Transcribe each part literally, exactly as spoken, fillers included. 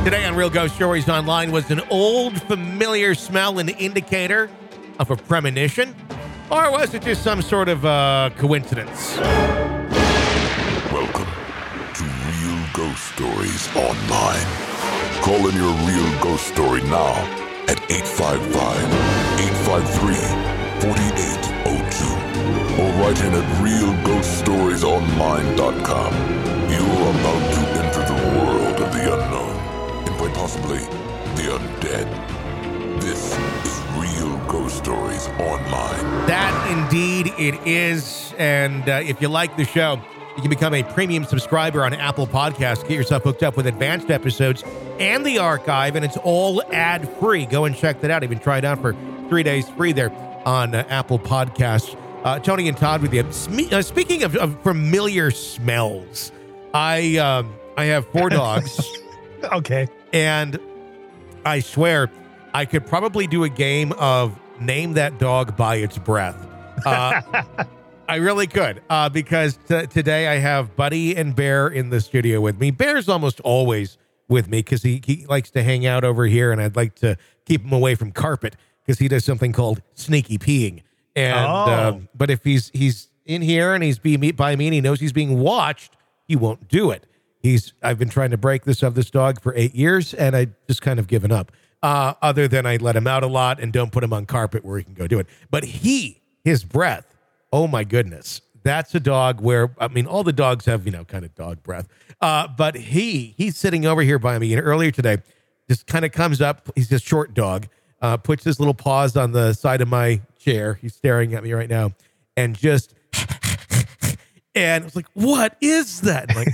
Today on Real Ghost Stories Online, was an old familiar smell an indicator of a premonition? Or was it just some sort of uh, coincidence? Welcome to Real Ghost Stories Online. Call in your real ghost story now at eight five five, eight five three, four eight zero two or write in at real ghost stories online dot com. You're about to enter the world of the unknown and quite possibly the undead. This is Real Ghost Stories Online. That indeed it is. And uh, if you like the show, you can become a premium subscriber on Apple Podcasts. Get yourself hooked up with advanced episodes and the archive, and it's all ad-free. Go and check that out. Even try it out for three days free there on uh, Apple Podcasts. Uh, Tony and Todd with you. Sme- uh, speaking of, of familiar smells, I um, I have four dogs. Okay. And I swear, I could probably do a game of name that dog by its breath. Uh, I really could, uh, because t- today I have Buddy and Bear in the studio with me. Bear's almost always with me because he, he likes to hang out over here, and I'd like to keep him away from carpet because he does something called sneaky peeing. And Oh. um, but if he's he's in here and he's being by me and he knows he's being watched, he won't do it. He's I've been trying to break this of this dog for eight years, and I just kind of given up. Uh, other than I let him out a lot and don't put him on carpet where he can go do it. But he, his breath, oh my goodness, that's a dog where, I mean, all the dogs have, you know, kind of dog breath. Uh, but he, he's sitting over here by me, and earlier today, just kind of comes up. He's a short dog, uh, puts his little paws on the side of my chair. He's staring at me right now, and just, and I was like, what is that? Like,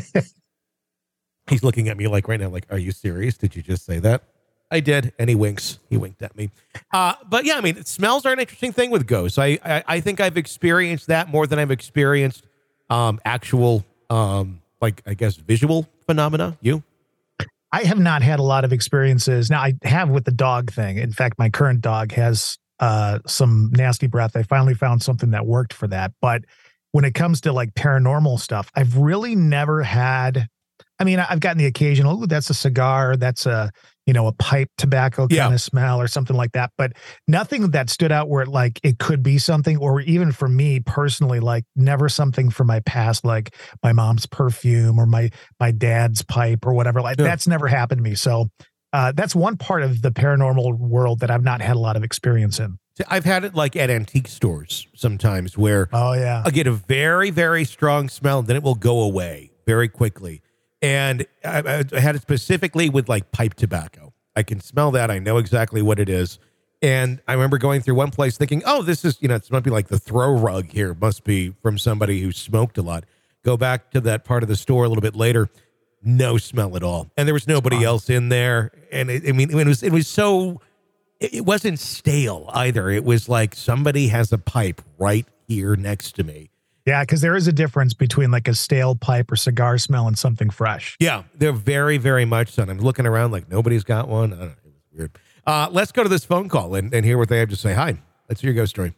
he's looking at me like right now, like, are you serious? Did you just say that? I did, and he winks. He winked at me. Uh, but yeah, I mean, smells are an interesting thing with ghosts. I, I I think I've experienced that more than I've experienced um, actual, um, like, I guess, visual phenomena. You? I have not had a lot of experiences. Now, I have with the dog thing. In fact, my current dog has uh, some nasty breath. I finally found something that worked for that. But when it comes to like paranormal stuff, I've really never had. I mean, I've gotten the occasional, ooh, that's a cigar, that's a, you know, a pipe tobacco kind Yeah. of smell or something like that. But nothing that stood out where it, like it could be something, or even for me personally, like never something from my past, like my mom's perfume or my my dad's pipe or whatever. Like Sure. That's never happened to me. So uh, that's one part of the paranormal world that I've not had a lot of experience in. I've had it like at antique stores sometimes where Oh yeah. I get a very, very strong smell, and then it will go away very quickly. And I, I had it specifically with like pipe tobacco. I can smell that. I know exactly what it is. And I remember going through one place thinking, oh, this is, you know, it must be like the throw rug here. It must be from somebody who smoked a lot. Go back to that part of the store a little bit later. No smell at all. And there was nobody Wow. else in there. And it, I mean, it was, it was so, it, it wasn't stale either. It was like somebody has a pipe right here next to me. Yeah, because there is a difference between like a stale pipe or cigar smell and something fresh. Yeah, they're very, very much so. And I'm looking around like nobody's got one. I don't know. It was weird. Uh, let's go to this phone call and, and hear what they have to say. Hi, let's hear your ghost story.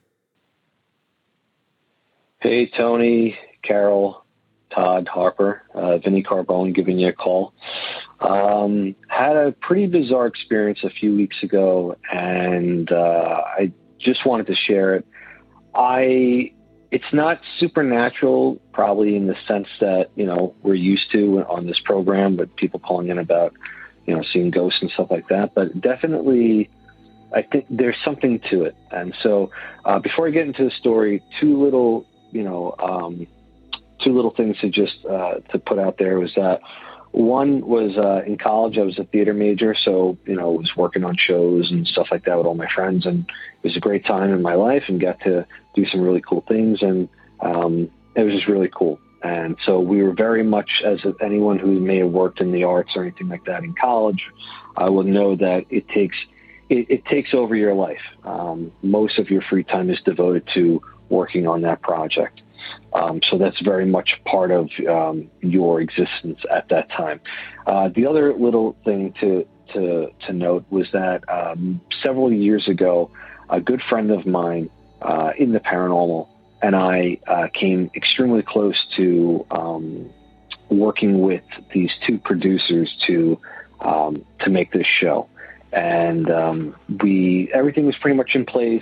Hey, Tony, Carol, Todd, Harper, uh, Vinny Carbone giving you a call. Um, had a pretty bizarre experience a few weeks ago, and uh, I just wanted to share it. I... It's not supernatural, probably in the sense that, you know, we're used to on this program with people calling in about, you know, seeing ghosts and stuff like that. But definitely, I think there's something to it. And so uh, before I get into the story, two little, you know, um, two little things to just uh, to put out there was that one was uh, in college, I was a theater major. So, you know, I was working on shows and stuff like that with all my friends. And it was a great time in my life and got to do some really cool things. And um, it was just really cool. And so we were very much, as anyone who may have worked in the arts or anything like that in college, I will know that it takes, it, it takes over your life. Um, most of your free time is devoted to working on that project. Um, so that's very much part of um, your existence at that time. Uh, the other little thing to, to, to note was that um, several years ago, a good friend of mine uh, in the paranormal and I uh, came extremely close to um, working with these two producers to um, to make this show. And um, we everything was pretty much in place,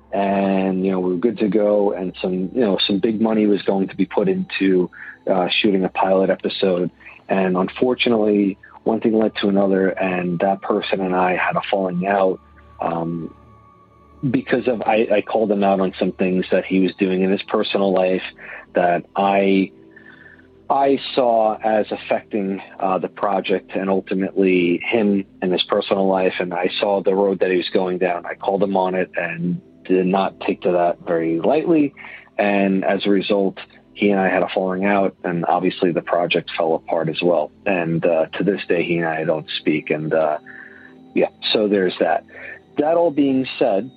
and you know we were good to go. And some you know some big money was going to be put into uh, shooting a pilot episode. And unfortunately, one thing led to another, and that person and I had a falling out um, because of I, I called him out on some things that he was doing in his personal life that I. I saw as affecting uh, the project and ultimately him and his personal life. And I saw the road that he was going down. I called him on it and did not take to that very lightly. And as a result, he and I had a falling out, and obviously the project fell apart as well. And uh, to this day, he and I don't speak. And uh, yeah, so there's that. That all being said,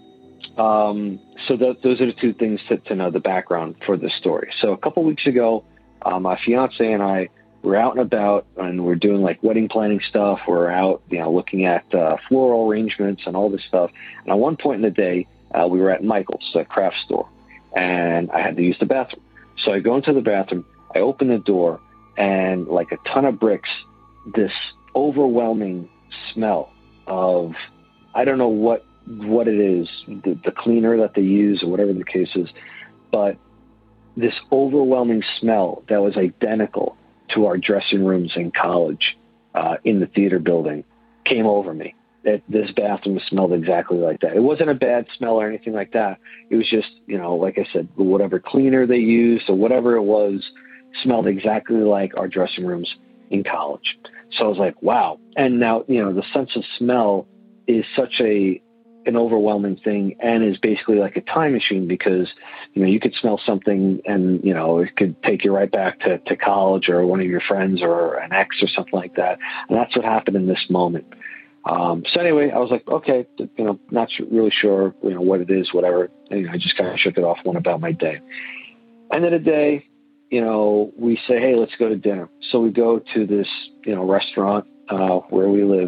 um, so th- those are the two things to, to know the background for this story. So a couple weeks ago, Uh, my fiance and I were out and about, and we're doing like wedding planning stuff. We're out, you know, looking at uh, floral arrangements and all this stuff. And at one point in the day, uh, we were at Michael's, a craft store, and I had to use the bathroom. So I go into the bathroom, I open the door, and like a ton of bricks, this overwhelming smell of, I don't know what, what it is, the, the cleaner that they use or whatever the case is, but this overwhelming smell that was identical to our dressing rooms in college uh, in the theater building came over me. It, this bathroom smelled exactly like that. It wasn't a bad smell or anything like that. It was just, you know, like I said, whatever cleaner they used or whatever it was smelled exactly like our dressing rooms in college. So I was like, wow. And now, you know, the sense of smell is such a an overwhelming thing, and is basically like a time machine, because, you know, you could smell something and, you know, it could take you right back to, to college or one of your friends or an ex or something like that. And that's what happened in this moment. Um, so anyway, I was like, okay, you know, not really sure, you know, what it is, whatever. And, you know, I just kind of shook it off, went about my day. End of the day, you know, we say, hey, let's go to dinner. So we go to this, you know, restaurant uh, where we live,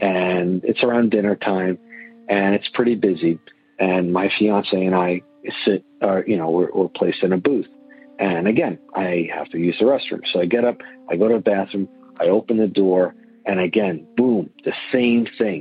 and it's around dinner time, and it's pretty busy. And my fiance and I sit, or, you know, we're, we're placed in a booth. And again, I have to use the restroom. So I get up, I go to the bathroom, I open the door, and again, boom, the same thing.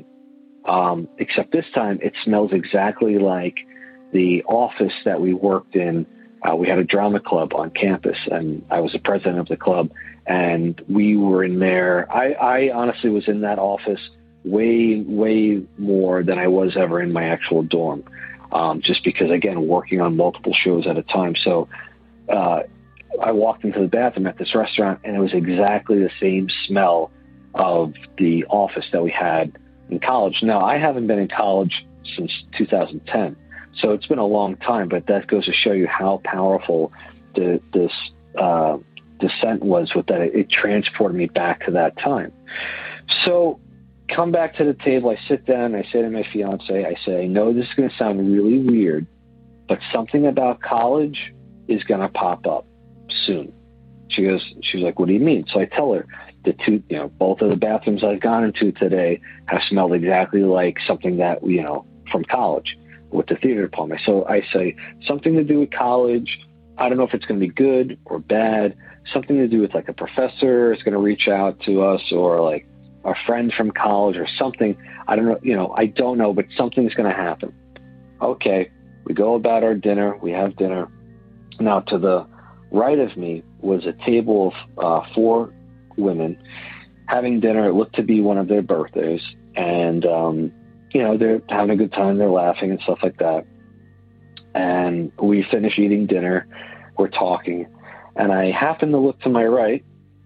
Um, except this time it smells exactly like the office that we worked in. Uh, we had a drama club on campus, and I was the president of the club, and we were in there. I, I honestly was in that office way, way more than I was ever in my actual dorm. Um, just because, again, working on multiple shows at a time. So uh, I walked into the bathroom at this restaurant, and it was exactly the same smell of the office that we had in college. Now, I haven't been in college since two thousand ten, so it's been a long time, but that goes to show you how powerful the, this uh, descent was with that. It, it transported me back to that time. So come back to the table, I sit down, I say to my fiance, I say, I know this is going to sound really weird, but something about college is going to pop up soon. She goes, she's like, what do you mean? So I tell her, the two, you know, both of the bathrooms I've gone into today have smelled exactly like something that, you know, from college with the theater department. So I say, something to do with college. I don't know if it's going to be good or bad. Something to do with like a professor is going to reach out to us, or like a friend from college or something. I don't know, you know, I don't know, but something's going to happen. Okay. We go about our dinner. We have dinner. Now, to the right of me was a table of uh, four women having dinner. It looked to be one of their birthdays, and um, you know, they're having a good time, they're laughing and stuff like that. And we finish eating dinner, we're talking, and I happen to look to my right.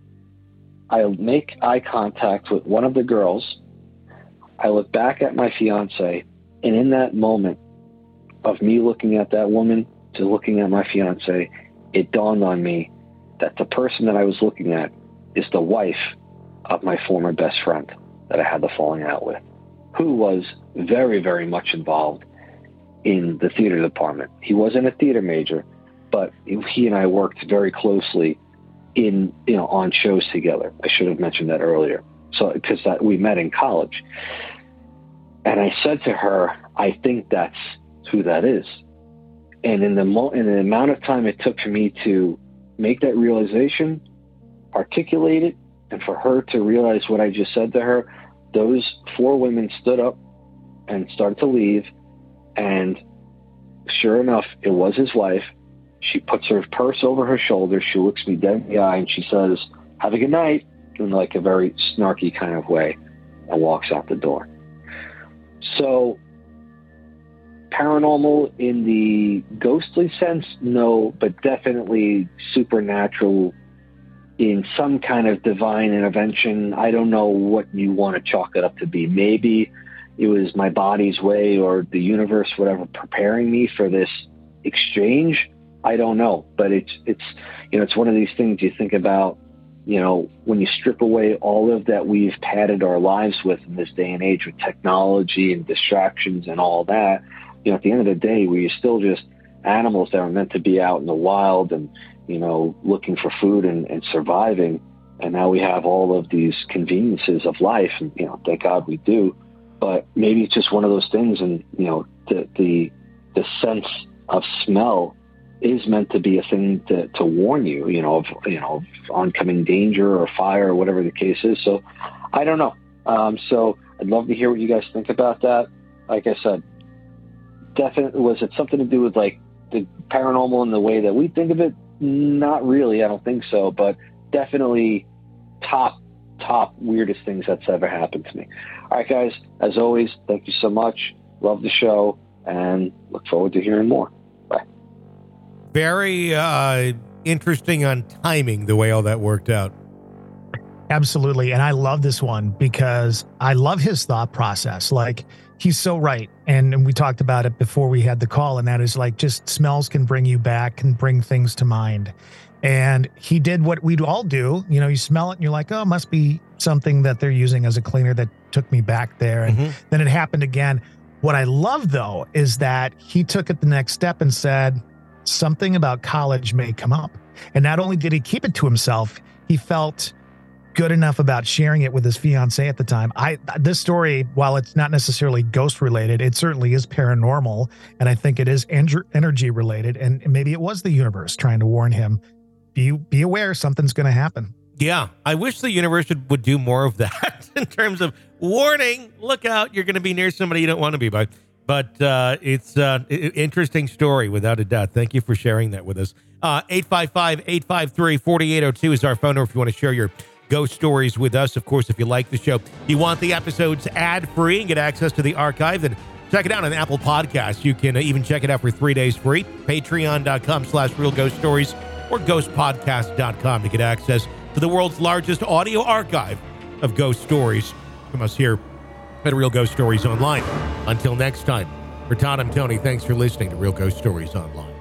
I make eye contact with one of the girls. I look back at my fiance, and in that moment of me looking at that woman to looking at my fiance, it dawned on me that the person that I was looking at is the wife of my former best friend that I had the falling out with, who was very, very much involved in the theater department. He wasn't a theater major, but he and I worked very closely in, you know, on shows together. I should have mentioned that earlier. So, because that we met in college. And I said to her, I think that's who that is. And in the mo- in the amount of time it took for me to make that realization, articulate it, and for her to realize what I just said to her those four women stood up and started to leave. And sure enough, it was his wife. She puts her purse over her shoulder. She looks me dead in the eye and she says, "Have a good night," in like a very snarky kind of way, and walks out the door. So paranormal in the ghostly sense, no, but definitely supernatural in some kind of divine intervention. I don't know what you want to chalk it up to be. Maybe it was my body's way or the universe, whatever, preparing me for this exchange. I don't know, but it's, it's, you know, it's one of these things you think about, you know, when you strip away all of that we've padded our lives with in this day and age with technology and distractions and all that, you know, at the end of the day, we're still just animals that are meant to be out in the wild and, you know, looking for food and, and surviving. And now we have all of these conveniences of life, and, you know, thank God we do. But maybe it's just one of those things, and, you know, the the, the sense of smell is meant to be a thing to, to warn you, you know, of, you know, of oncoming danger or fire or whatever the case is. So I don't know. Um, so I'd love to hear what you guys think about that. Like I said, definitely, was it something to do with like the paranormal in the way that we think of it? Not really. I don't think so, but definitely top, top weirdest things that's ever happened to me. All right, guys, as always, thank you so much. Love the show and look forward to hearing more. Bye. Very uh, interesting on timing, the way all that worked out. Absolutely. And I love this one because I love his thought process. Like, he's so right. And, and we talked about it before we had the call, and that is like, just smells can bring you back, can bring things to mind. And he did what we'd all do. You know, you smell it and you're like, oh, it must be something that they're using as a cleaner that took me back there. And Mm-hmm. then it happened again. What I love, though, is that he took it the next step and said, something about college may come up. And not only did he keep it to himself, he felt good enough about sharing it with his fiance at the time. I this story, while it's not necessarily ghost related, it certainly is paranormal, and I think it is en- energy related. And maybe it was the universe trying to warn him, be be aware, something's going to happen. Yeah, I wish the universe would, would do more of that in terms of warning, look out, you're going to be near somebody you don't want to be by. But uh, it's an uh, interesting story, without a doubt. Thank you for sharing that with us. Uh, eight five five, eight five three, four eight zero two is our phone number if you want to share your ghost stories with us. Of course, if you like the show, you want the episodes ad-free and get access to the archive, then check it out on Apple Podcasts. You can even check it out for three days free. Patreon.com slash Real Ghost Stories or ghost podcast dot com to get access to the world's largest audio archive of ghost stories from us here at Real Ghost Stories Online. Until next time, for Todd and Tony, thanks for listening to Real Ghost Stories Online.